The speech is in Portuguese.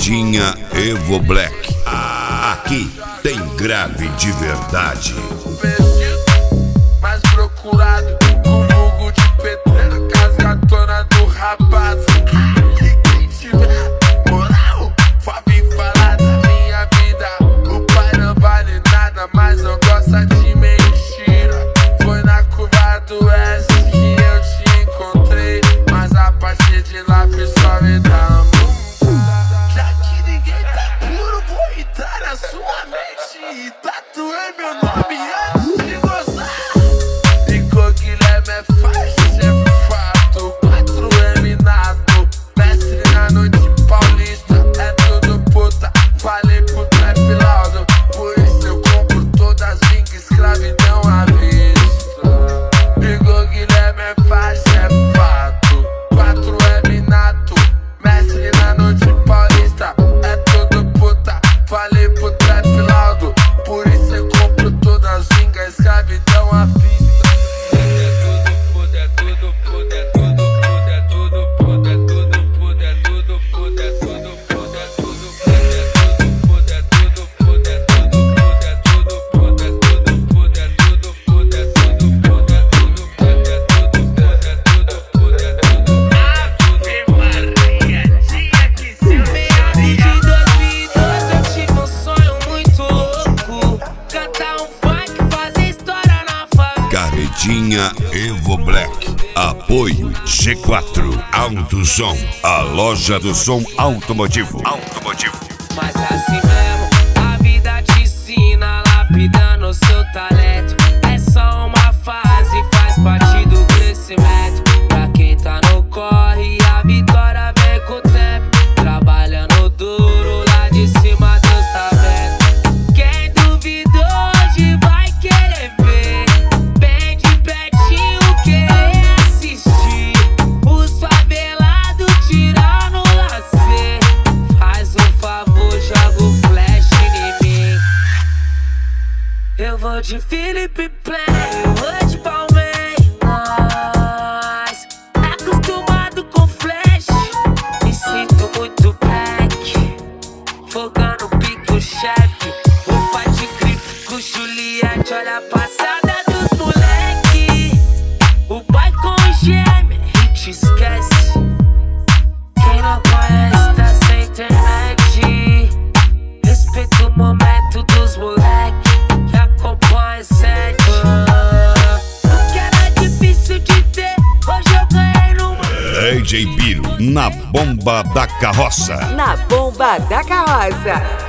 Carretinha Evo Black. Aqui tem grave de verdade. Mais procurado, com vulgo de pedreira, casgatona do rapaz. E quem tiver moral, pode vir falar da minha vida. O pai não vale nada, mas não gosta de mentira. Foi na curva do S que eu te encontrei, mas a partir de lá fiz só me dar já que ninguém tá puro, vou entrar na sua mente e tatuei meu nome antes de gozar. Igor Guilherme é faixa, é fato. 4M nato, mestre na noite paulista. É tudo puta, falei pro trap laudo. Por isso eu compro todas as links, escravidão à vista. Igor Guilherme é faixa, é fato. 4M nato, mestre na noite paulista. É tudo puta, falei pro trap laudo. Por isso eu compro todas as links, escravidão à vista. Carretinha Evo Black. Apoio G4 AutoZone, a loja do som automotivo. Mas assim mesmo, a vida te ensina, lapidando seu talento. É só uma fase, faz parte do crescimento. Pra quem tá no corre, a vitória vem com o tempo. Trabalhando duro, lá de cima Deus tá vendo. Quem duvidou hoje vai querer ver, bem de pertinho querer assistir. Os favelados tirando lazer. Faz um favor, joga o flash em mim. Eu vou de Felipe Play, eu vou de Palmeiras. Acostumado com flash, me sinto muito black. Fogando pique o chefe, o pai de grife com Juliette. Olha a passada dos moleque. O pai com gêmea e te esquece. Quem não conhece tá sem internet. Respeita o momento dos moleque que acompanha sete. O que era difícil de ter, hoje eu ganhei numa. DJ Biro na bomba da carroça. Na bomba da carroça.